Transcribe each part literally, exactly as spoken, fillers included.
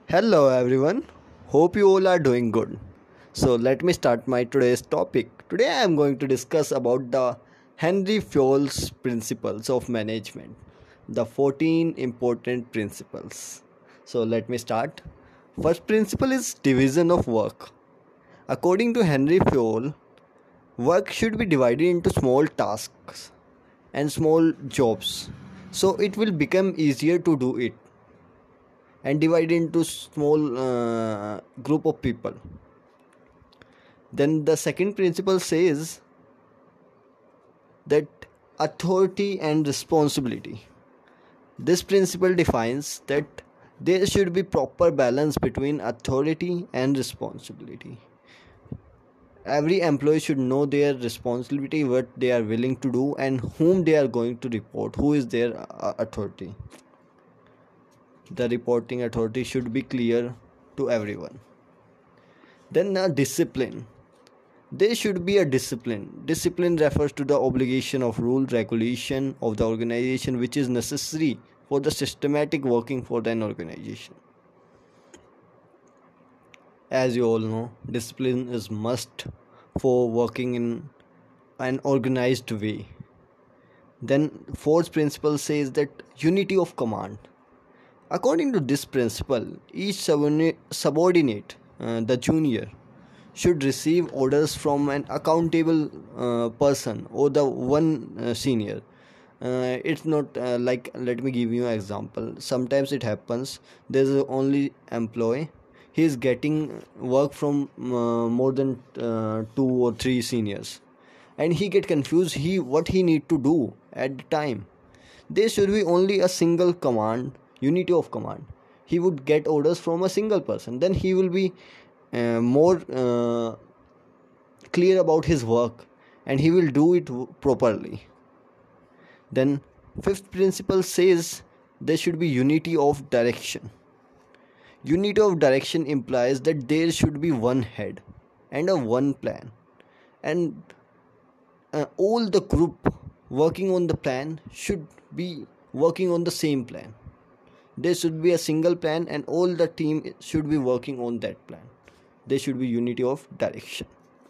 Hello everyone. Hope you all are doing good. So let me start my today's topic. Today I am going to discuss about the Henry Fayol's principles of management. The fourteen important principles. So let me start. First principle is division of work. According to Henry Fayol, work should be divided into small tasks and small jobs so it will become easier to do it and divide into small uh, group of people. Then the second principle says that authority and responsibility. This principle defines that there should be proper balance between authority and responsibility. Every employee should know their responsibility, what they are willing to do, and whom they are going to report, who is their uh, authority. The reporting authority should be clear to everyone. Then a discipline. There should be a discipline. Discipline refers to the obligation of rule regulation of the organization which is necessary for the systematic working for an organization. As you all know, discipline is must for working in an organized way. Then fourth principle says that unity of command. According to this principle, each subordinate, uh, the junior, should receive orders from an accountable uh, person or the one uh, senior. Uh, it's not uh, like, let me give you an example. Sometimes it happens, there's a only employee, he is getting work from uh, more than uh, two or three seniors, and he get confused he what he need to do at the time. There should be only a single command, unity of command. He would get orders from a single person, then he will be uh, more uh, clear about his work and he will do it w- properly. Then fifth principle says there should be unity of direction. Unity of direction implies that there should be one head and a one plan, and uh, all the group working on the plan should be working on the same plan. There should be a single plan and all the team should be working on that plan. There should be unity of direction.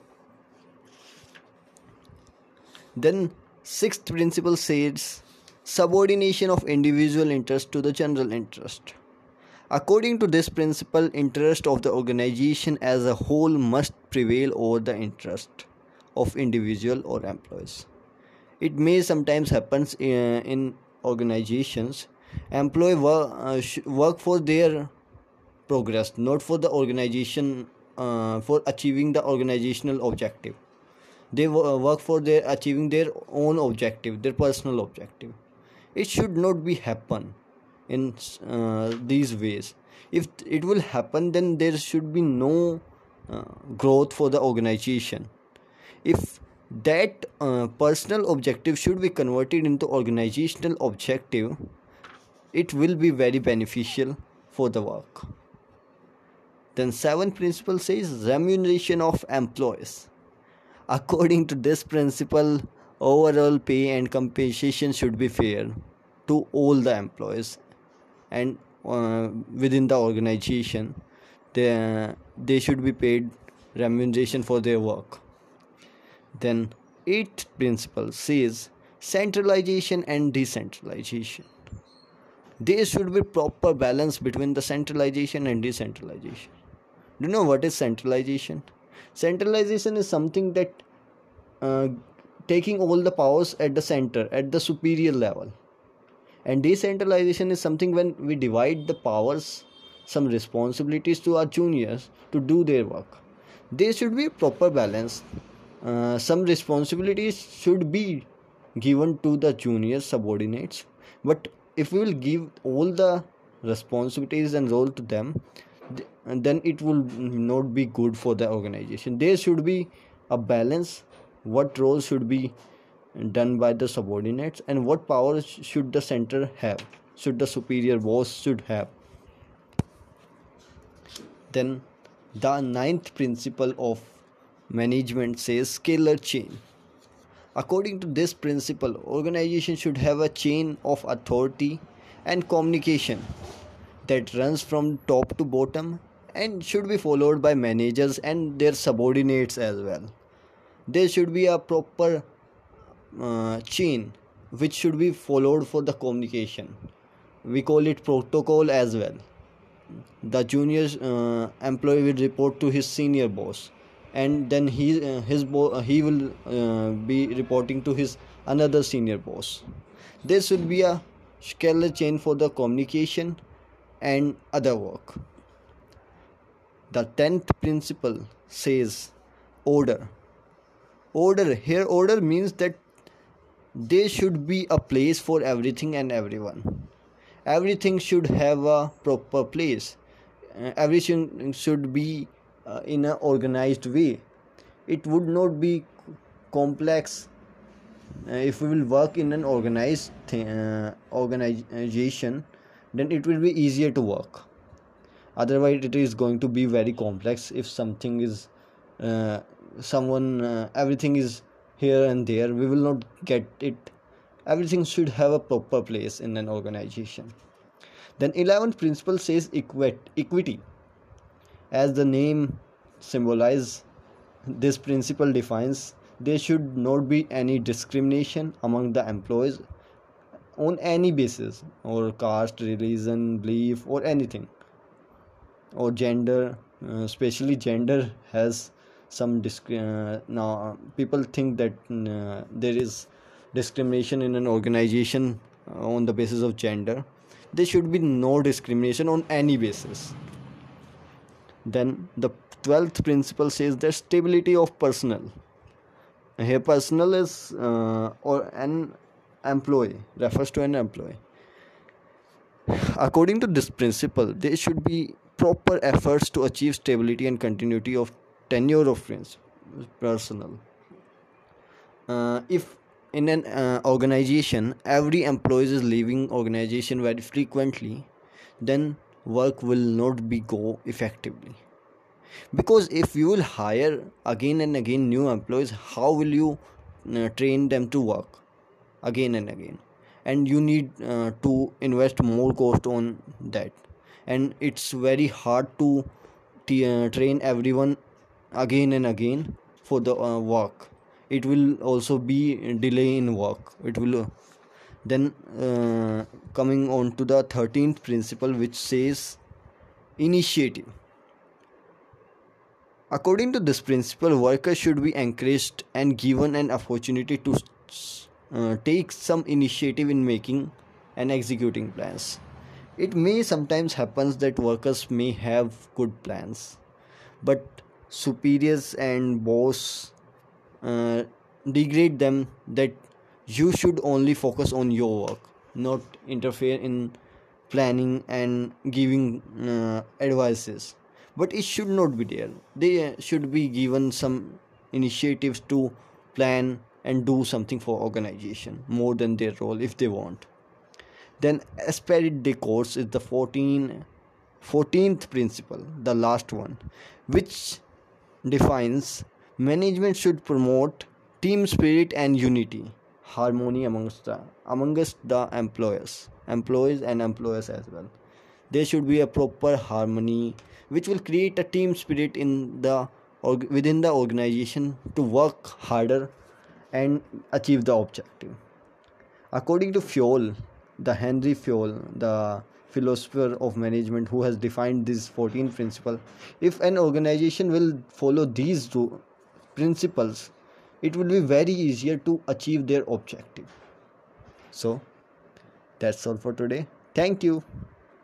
Then sixth principle says subordination of individual interest to the general interest. According to this principle, interest of the organization as a whole must prevail over the interest of individual or employees. It may sometimes happen in, in organizations. Employee work, uh, sh- work for their progress, not for the organization, uh, for achieving the organizational objective. They w- work for their achieving their own objective, their personal objective. It should not be happen in uh, these ways. If it will happen, then there should be no uh, growth for the organization. If that uh, personal objective should be converted into organizational objective, it will be very beneficial for the work. Then seventh principle says remuneration of employees. According to this principle, overall pay and compensation should be fair to all the employees and uh, within the organization. They, they should be paid remuneration for their work. Then eighth principle says centralization and decentralization. There should be proper balance between the centralization and decentralization. Do you know what is centralization? Centralization is something that uh, taking all the powers at the center, at the superior level. And decentralization is something when we divide the powers, some responsibilities to our juniors to do their work. There should be proper balance. Uh, some responsibilities should be given to the junior subordinates, but if we will give all the responsibilities and role to them, th- then it will not be good for the organization. There should be a balance. What role should be done by the subordinates and what powers should the center have, should the superior boss should have. Then the ninth principle of management says scalar chain. According to this principle, organization should have a chain of authority and communication that runs from top to bottom and should be followed by managers and their subordinates as well. There should be a proper uh, chain which should be followed for the communication. We call it protocol as well. The junior uh, employee will report to his senior boss, and then he uh, his bo- uh, he will uh, be reporting to his another senior boss. There should be a scalar chain for the communication and other work. The tenth principle says order. Order here, order means that there should be a place for everything and everyone. Everything should have a proper place. Uh, everything should be uh, in an organized way. It would not be complex uh, if we will work in an organized th- uh, organization. Then it will be easier to work. Otherwise, it is going to be very complex if something is uh, someone uh, everything is here and there. We will not get it. Everything should have a proper place in an organization. Then eleventh principle says equity. As the name symbolizes, this principle defines there should not be any discrimination among the employees on any basis, or caste, religion, belief, or anything, or gender. Uh, especially gender has some disc- uh, now people think that uh, there is discrimination in an organization uh, on the basis of gender. There should be no discrimination on any basis. Then the twelfth principle says that stability of personnel. Here personnel is uh, or an employee, refers to an employee. According to this principle, there should be proper efforts to achieve stability and continuity of tenure of personnel. Uh, if in an uh, organization every employee is leaving organization very frequently, then work will not be go effectively. Because if you will hire again and again new employees, how will you uh, train them to work again and again? And you need uh, to invest more cost on that, and it's very hard to t- uh, train everyone again and again for the uh, work. It will also be delay in work. It will uh, then uh, coming on to the thirteenth principle, which says initiative. According to this principle, workers should be encouraged and given an opportunity to uh, take some initiative in making and executing plans. It may sometimes happen that workers may have good plans, but superiors and boss uh, degrade them that you should only focus on your work, not interfere in planning and giving uh, advices. But it should not be there. They should be given some initiatives to plan and do something for organization more than their role if they want. Then esprit de corps is the fourteen, fourteenth principle, the last one, which defines management should promote team spirit and unity, harmony amongst the amongst the employers, employees and employers as well. There should be a proper harmony which will create a team spirit in the or within the organization to work harder and achieve the objective. According to Froel, the Henry Froel, the philosopher of management who has defined these fourteen principles, if an organization will follow these two principles, it will be very easier to achieve their objective. So that's all for today. Thank you.